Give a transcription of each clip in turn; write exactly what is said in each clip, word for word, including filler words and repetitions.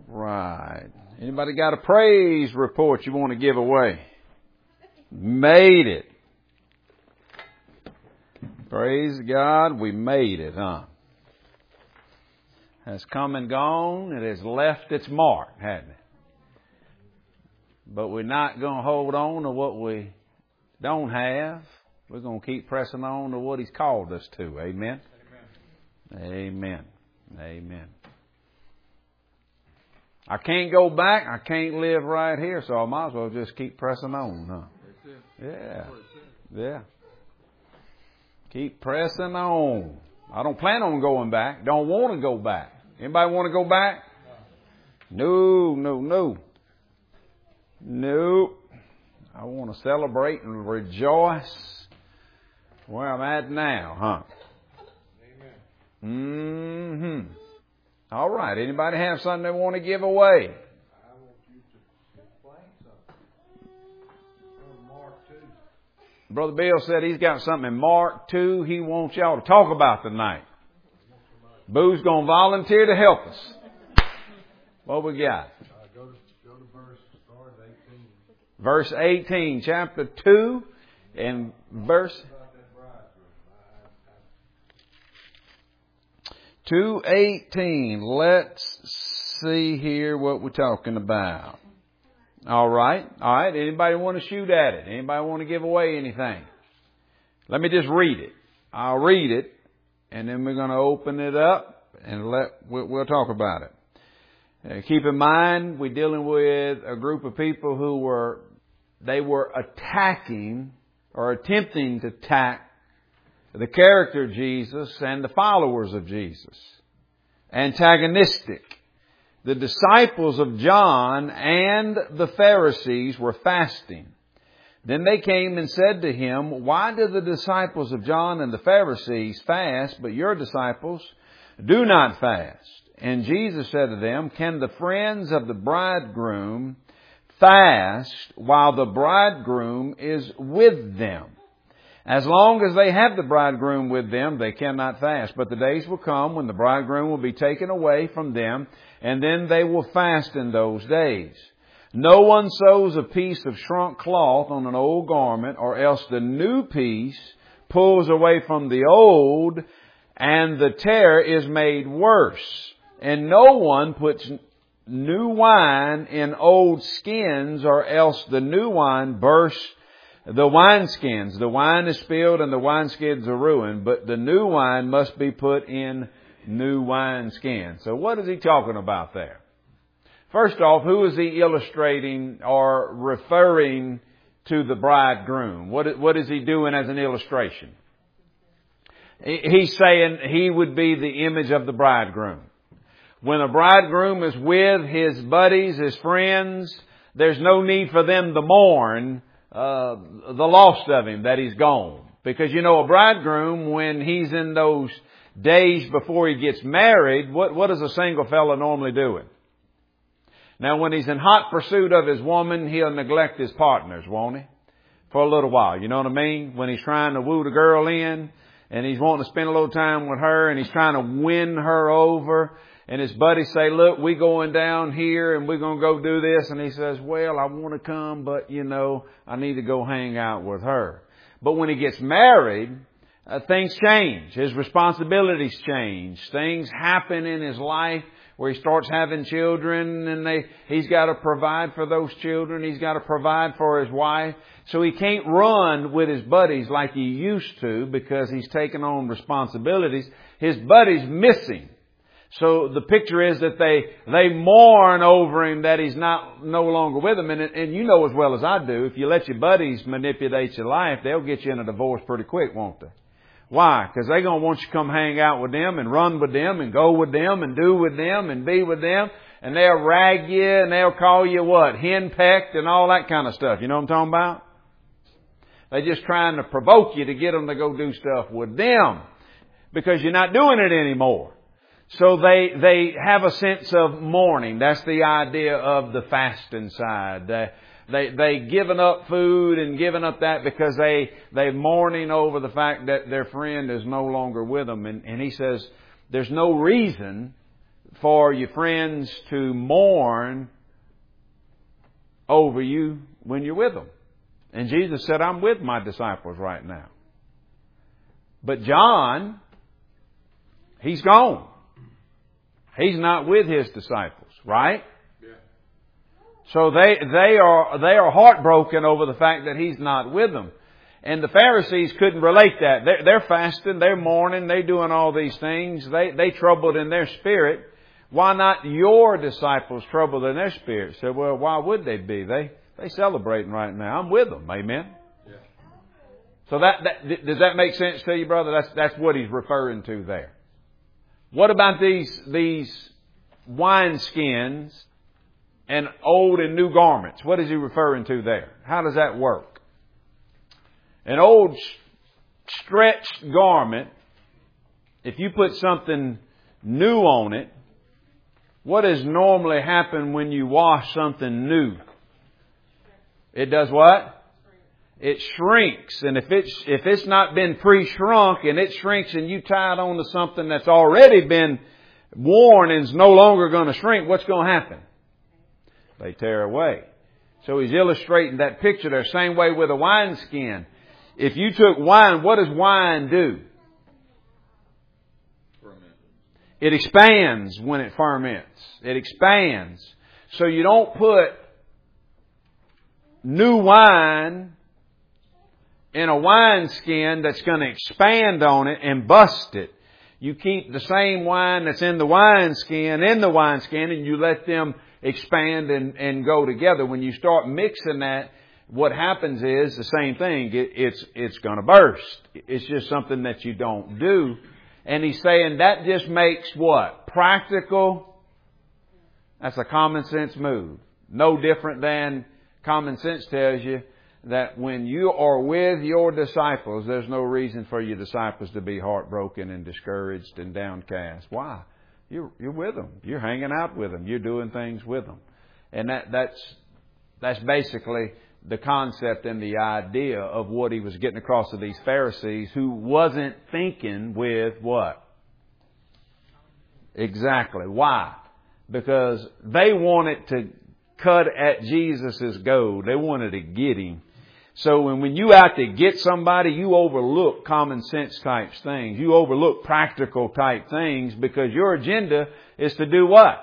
Right. Anybody got a praise report you want to give away? Made it. Praise God, we made it, huh? Has come and gone. It has left its mark, hasn't it? But we're not going to hold on to what we don't have. We're going to keep pressing on to what He's called us to. Amen? Amen. Amen. Amen. I can't go back. I can't live right here, so I might as well just keep pressing on, huh? Yeah. Yeah. Keep pressing on. I don't plan on going back. Don't want to go back. Anybody want to go back? No, no, no. No. I want to celebrate and rejoice where I'm at now, huh? Amen. Mm-hmm. All right. Anybody have something they want to give away? I want you to explain something from Mark two. Brother Bill said he's got something in Mark two he wants y'all to talk about tonight. Boo's going to volunteer to help us. What we got? Uh, go, to, go to verse, start at eighteen. Verse eighteen, chapter two, and verse two eighteen. Let's see here what we're talking about. All right. All right. Anybody want to shoot at it? Anybody want to give away anything? Let me just read it. I'll read it, and then we're going to open it up and let we'll, we'll talk about it. Uh, keep in mind, we're dealing with a group of people who were, they were attacking or attempting to attack the character of Jesus and the followers of Jesus. Antagonistic. The disciples of John and the Pharisees were fasting. Then they came and said to him, "Why do the disciples of John and the Pharisees fast, but your disciples do not fast?" And Jesus said to them, "Can the friends of the bridegroom fast while the bridegroom is with them? As long as they have the bridegroom with them, they cannot fast. But the days will come when the bridegroom will be taken away from them, and then they will fast in those days. No one sews a piece of shrunk cloth on an old garment, or else the new piece pulls away from the old, and the tear is made worse. And no one puts new wine in old skins, or else the new wine bursts the wineskins. The wine is spilled and the wineskins are ruined, but the new wine must be put in new wineskins." So what is he talking about there? First off, who is he illustrating or referring to the bridegroom? What, what is he doing as an illustration? He's saying he would be the image of the bridegroom. When a bridegroom is with his buddies, his friends, there's no need for them to mourn uh, the loss of him, that he's gone. Because, you know, a bridegroom, when he's in those days before he gets married, what, what is a single fella normally doing? Now, when he's in hot pursuit of his woman, he'll neglect his partners, won't he? For a little while, you know what I mean? When he's trying to woo the girl in, and he's wanting to spend a little time with her, and he's trying to win her over, and his buddies say, "Look, we going down here and we're going to go do this." And he says, "Well, I want to come, but, you know, I need to go hang out with her." But when he gets married, uh, things change. His responsibilities change. Things happen in his life where he starts having children, and they he's got to provide for those children. He's got to provide for his wife. So he can't run with his buddies like he used to because he's taken on responsibilities. His buddies miss him. So the picture is that they, they mourn over him that he's not no longer with them. And, and you know as well as I do, if you let your buddies manipulate your life, they'll get you in a divorce pretty quick, won't they? Why? Because they're going to want you to come hang out with them and run with them and go with them and do with them and be with them. And they'll rag you and they'll call you what? Henpecked and all that kind of stuff. You know what I'm talking about? They're just trying to provoke you to get them to go do stuff with them because you're not doing it anymore. So they, they have a sense of mourning. That's the idea of the fasting side. They, they, they given up food and given up that because they, they mourning over the fact that their friend is no longer with them. And, and he says, there's no reason for your friends to mourn over you when you're with them. And Jesus said, I'm with my disciples right now. But John, he's gone. He's not with his disciples, right? Yeah. So they, they are, they are heartbroken over the fact that he's not with them. And the Pharisees couldn't relate that. They're, they're fasting, they're mourning, they're doing all these things. They, they troubled in their spirit. Why not your disciples troubled in their spirit? So, well, why would they be? They, they celebrating right now. I'm with them. Amen. Yeah. So that, that, does that make sense to you, brother? That's, that's what he's referring to there. What about these, these wineskins and old and new garments? What is he referring to there? How does that work? An old stretched garment, if you put something new on it, what does normally happen when you wash something new? It does what? It shrinks. And if it's, if it's not been pre-shrunk and it shrinks and you tie it onto something that's already been worn and is no longer going to shrink, what's going to happen? They tear away. So he's illustrating that picture there. Same way with a wineskin. If you took wine, what does wine do? It expands when it ferments. It expands. So you don't put new wine in a wineskin that's going to expand on it and bust it. You keep the same wine that's in the wineskin in the wineskin and you let them expand and, and go together. When you start mixing that, what happens is the same thing. It, it's, it's going to burst. It's just something that you don't do. And he's saying that just makes what? Practical. That's a common sense move. No different than common sense tells you that when you are with your disciples, there's no reason for your disciples to be heartbroken and discouraged and downcast. Why? You're, you're with them. You're hanging out with them. You're doing things with them. And that, that's, that's basically the concept and the idea of what he was getting across to these Pharisees who wasn't thinking with what? Exactly. Why? Because they wanted to cut at Jesus' gold. They wanted to get him. So when, when you out to get somebody, you overlook common sense type things. You overlook practical type things because your agenda is to do what?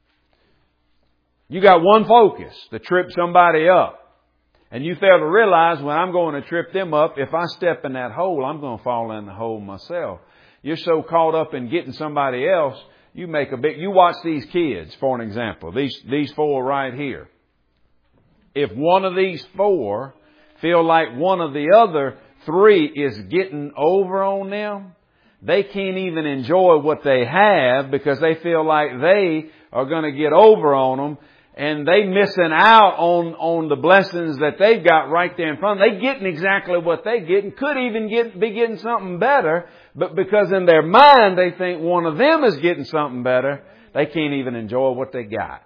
You got one focus, to trip somebody up. And you fail to realize when I'm going to trip them up, if I step in that hole, I'm going to fall in the hole myself. You're so caught up in getting somebody else, you make a big, you watch these kids, for an example, these, these four right here. If one of these four feel like one of the other three is getting over on them, they can't even enjoy what they have because they feel like they are going to get over on them. And they missing out on, on the blessings that they've got right there in front of them. They getting exactly what they getting. Could even get, be getting something better. But because in their mind they think one of them is getting something better, they can't even enjoy what they got.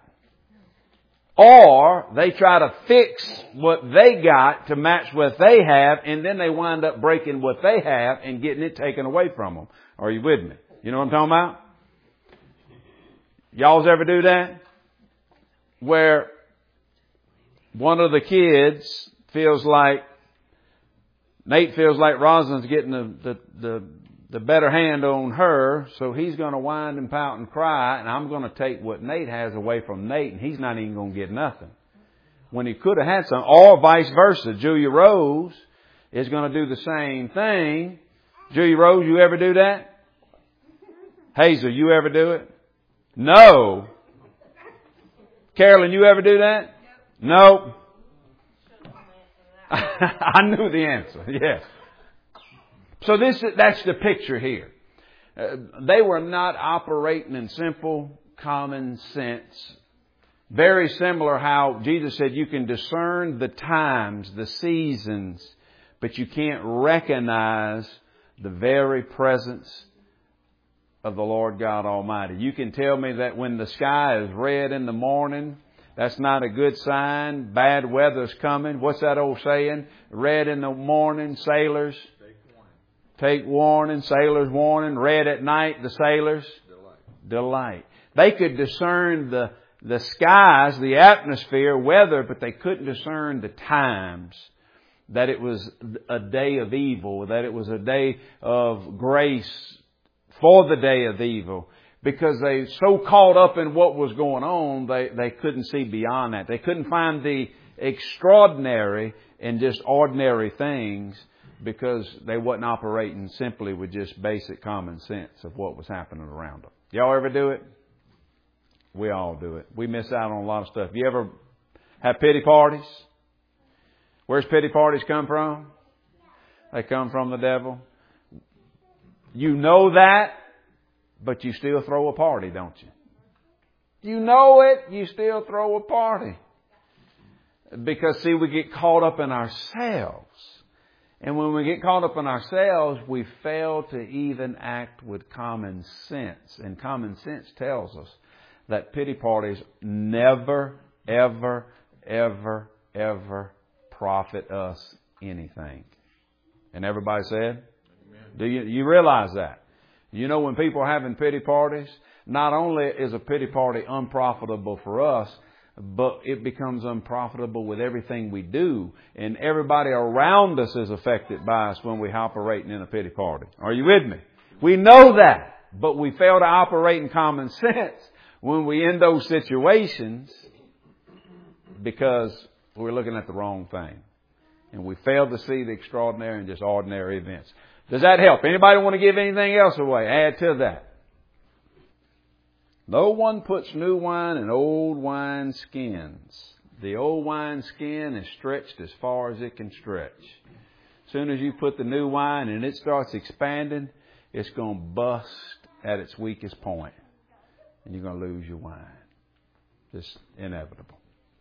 Or they try to fix what they got to match what they have, and then they wind up breaking what they have and getting it taken away from them. Are you with me? You know what I'm talking about? Y'all's ever do that? Where one of the kids feels like, Nate feels like Rosalind's getting the, the, the, the better hand on her, so he's going to whine and pout and cry, and I'm going to take what Nate has away from Nate, and he's not even going to get nothing. When he could have had some, or vice versa. Julia Rose is going to do the same thing. Julia Rose, you ever do that? Hazel, you ever do it? No. Carolyn, you ever do that? No. I knew the answer. Yes. So this, that's the picture here. Uh, they were not operating in simple common sense. Very similar how Jesus said you can discern the times, the seasons, but you can't recognize the very presence of the Lord God Almighty. You can tell me that when the sky is red in the morning, that's not a good sign. Bad weather's coming. What's that old saying? Red in the morning, sailors take warning. Sailors warning. Red at night, the sailors delight. delight. They could discern the, the skies, the atmosphere, weather, but they couldn't discern the times. That it was a day of evil, that it was a day of grace for the day of evil. Because they so caught up in what was going on, they, they couldn't see beyond that. They couldn't find the extraordinary in just ordinary things because they wasn't operating simply with just basic common sense of what was happening around them. Y'all ever do it? We all do it. We miss out on a lot of stuff. You ever have pity parties? Where's pity parties come from? They come from the devil. You know that, but you still throw a party, don't you? You know it, you still throw a party. Because, see, we get caught up in ourselves. And when we get caught up in ourselves, we fail to even act with common sense. And common sense tells us that pity parties never, ever, ever, ever profit us anything. And everybody said? Amen. Do you, you realize that? You know, when people are having pity parties, not only is a pity party unprofitable for us, but it becomes unprofitable with everything we do. And everybody around us is affected by us when we're operating in a pity party. Are you with me? We know that, but we fail to operate in common sense when we're in those situations because we're looking at the wrong thing. And we fail to see the extraordinary in just ordinary events. Does that help? Anybody want to give anything else away? Add to that. No one puts new wine in old wine skins. The old wine skin is stretched as far as it can stretch. As soon as you put the new wine and it starts expanding, it's going to bust at its weakest point. And you're going to lose your wine. Just inevitable.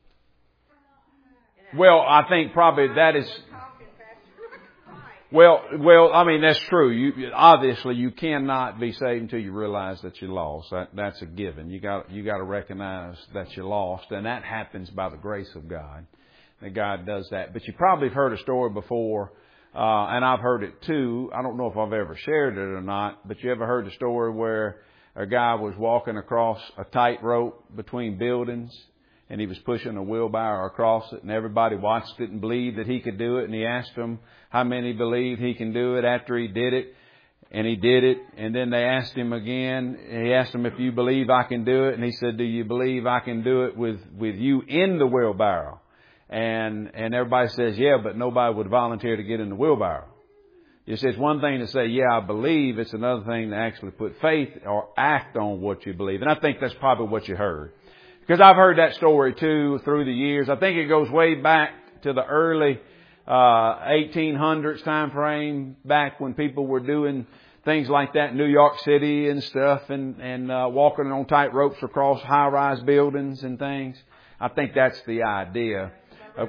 Well, I think probably that is... Well, well, I mean, that's true. You, obviously, you cannot be saved until you realize that you're lost. That, that's a given. You got, you got to recognize that you're lost, and that happens by the grace of God. That God does that. But you probably have heard a story before, uh, and I've heard it too. I don't know if I've ever shared it or not, but you ever heard the story where a guy was walking across a tightrope between buildings? And he was pushing a wheelbarrow across it, and everybody watched it and believed that he could do it. And he asked them how many believed he can do it after he did it. And he did it. And then they asked him again. He asked them, if you believe I can do it. And he said, do you believe I can do it with, with you in the wheelbarrow? And, and everybody says, yeah, but nobody would volunteer to get in the wheelbarrow. You see, it's one thing to say, yeah, I believe. It's another thing to actually put faith or act on what you believe. And I think that's probably what you heard. Because I've heard that story too through the years. I think it goes way back to the early uh eighteen hundreds time frame, back when people were doing things like that in New York City and stuff, and and uh, walking on tight ropes across high-rise buildings and things. I think that's the idea. Uh,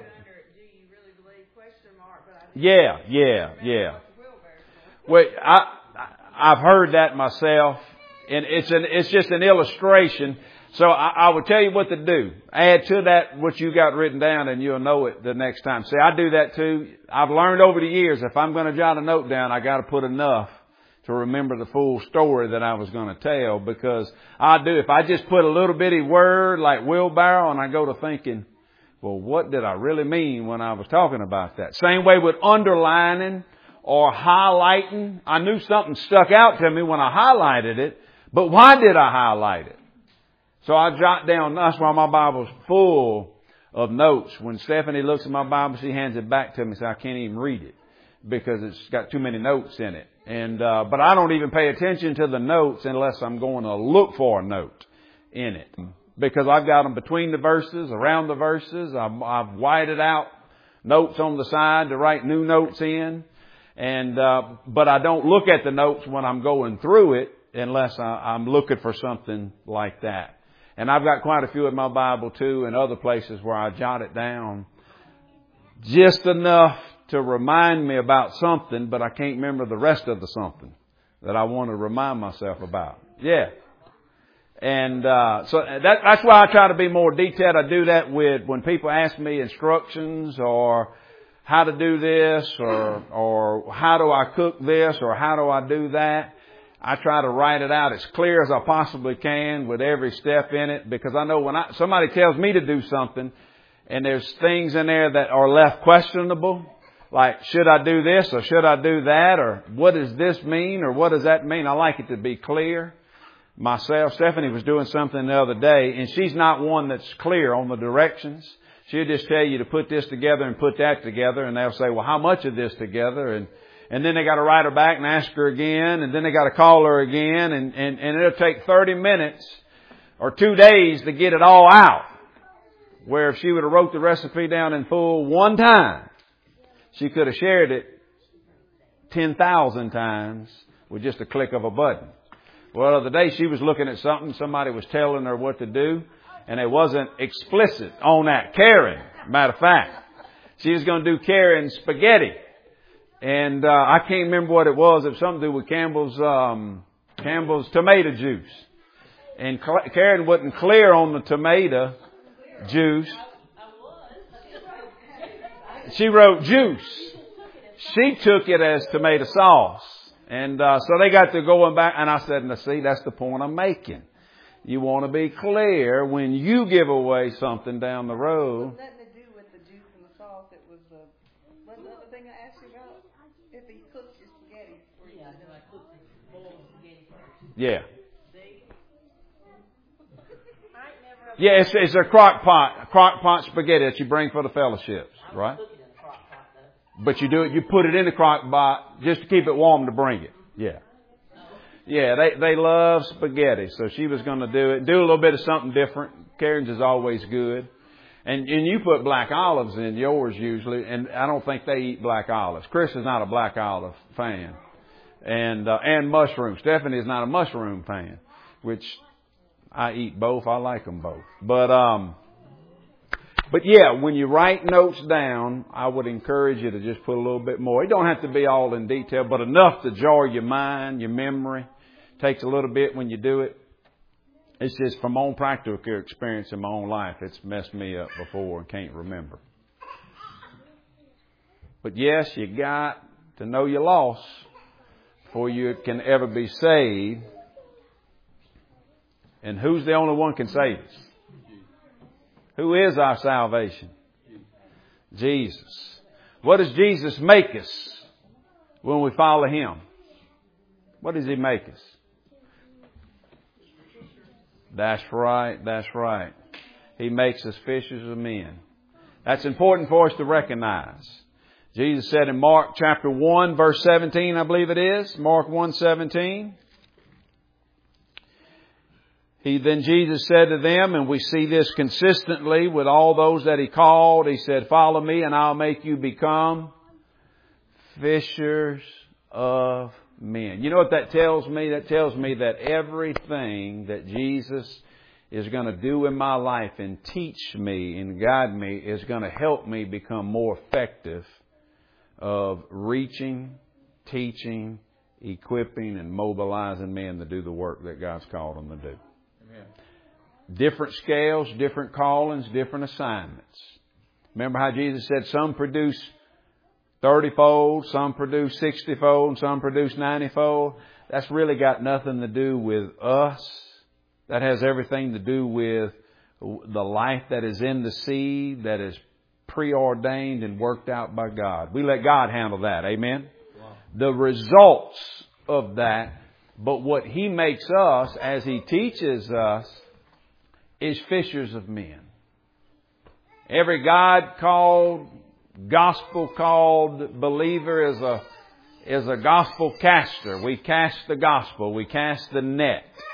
yeah, yeah, yeah. Well, I I've heard that myself, and it's an it's just an illustration. So I, I would tell you what to do. Add to that what you got written down and you'll know it the next time. See, I do that too. I've learned over the years, if I'm going to jot a note down, I got to put enough to remember the full story that I was going to tell, because I do. If I just put a little bitty word like wheelbarrow and I go to thinking, well, what did I really mean when I was talking about that? Same way with underlining or highlighting. I knew something stuck out to me when I highlighted it, but why did I highlight it? So I jot down, that's why my Bible's full of notes. When Stephanie looks at my Bible, she hands it back to me, so I can't even read it because it's got too many notes in it. And, uh, but I don't even pay attention to the notes unless I'm going to look for a note in it, because I've got them between the verses, around the verses. I've, I've whited out notes on the side to write new notes in. And, uh, but I don't look at the notes when I'm going through it unless I, I'm looking for something like that. And I've got quite a few in my Bible too, and other places where I jot it down just enough to remind me about something, but I can't remember the rest of the something that I want to remind myself about. Yeah. And uh so that, that's why I try to be more detailed. I do that with when people ask me instructions or how to do this or or how do I cook this or how do I do that. I try to write it out as clear as I possibly can with every step in it, because I know when I, somebody tells me to do something and there's things in there that are left questionable, like should I do this or should I do that, or what does this mean or what does that mean? I like it to be clear. Myself, Stephanie was doing something the other day, and she's not one that's clear on the directions. She'll just tell you to put this together and put that together, and they'll say, well, how much of this together? And And then they got to write her back and ask her again. And then they got to call her again. And, and, and it'll take thirty minutes or two days to get it all out. Where if she would have wrote the recipe down in full one time, she could have shared it ten thousand times with just a click of a button. Well, the other day she was looking at something. Somebody was telling her what to do. And it wasn't explicit on that. Karen, matter of fact. She was going to do Karen spaghetti. And uh, I can't remember what it was. It was something to do with Campbell's um, Campbell's tomato juice. And Karen wasn't clear on the tomato juice. She wrote juice. She took it as tomato sauce. And uh, so they got to going back. And I said, now see, that's the point I'm making. You want to be clear when you give away something down the road. Nothing to do with the juice and the sauce. It was uh, what's the other thing I asked you about? If he cooks your spaghetti. Yeah, then I cook the boiled spaghetti first. Yeah. Yeah, it's, it's a crock pot, a crock pot spaghetti that you bring for the fellowships, right? But you do it, you put it in the crock pot just to keep it warm to bring it. Yeah. Yeah, they, they love spaghetti. So she was going to do it, do a little bit of something different. Karen's is always good. And, and you put black olives in yours usually, and I don't think they eat black olives. Chris is not a black olive fan. And, uh, and mushrooms. Stephanie is not a mushroom fan, which I eat both. I like them both. But, um, but yeah, when you write notes down, I would encourage you to just put a little bit more. It don't have to be all in detail, but enough to jar your mind, your memory. Takes a little bit when you do it. It's just from my own practical experience in my own life. It's messed me up before and can't remember. But yes, you got to know your loss before you can ever be saved. And who's the only one can save us? Who is our salvation? Jesus. What does Jesus make us when we follow Him? What does He make us? That's right. That's right. He makes us fishers of men. That's important for us to recognize. Jesus said in Mark chapter one, verse seventeen, I believe it is. Mark one seventeen. He, then Jesus said to them, and we see this consistently with all those that He called. He said, follow me and I'll make you become fishers of men. You know what that tells me? That tells me that everything that Jesus is going to do in my life and teach me and guide me is going to help me become more effective of reaching, teaching, equipping, and mobilizing men to do the work that God's called them to do. Amen. Different scales, different callings, different assignments. Remember how Jesus said some produce thirty-fold, some produce sixty-fold, and some produce ninety-fold. That's really got nothing to do with us. That has everything to do with the life that is in the seed, that is preordained and worked out by God. We let God handle that. Amen? Wow. The results of that, but what He makes us as He teaches us is fishers of men. Every God-called, gospel-called believer is a is a gospel caster. We cast the gospel. We cast the net.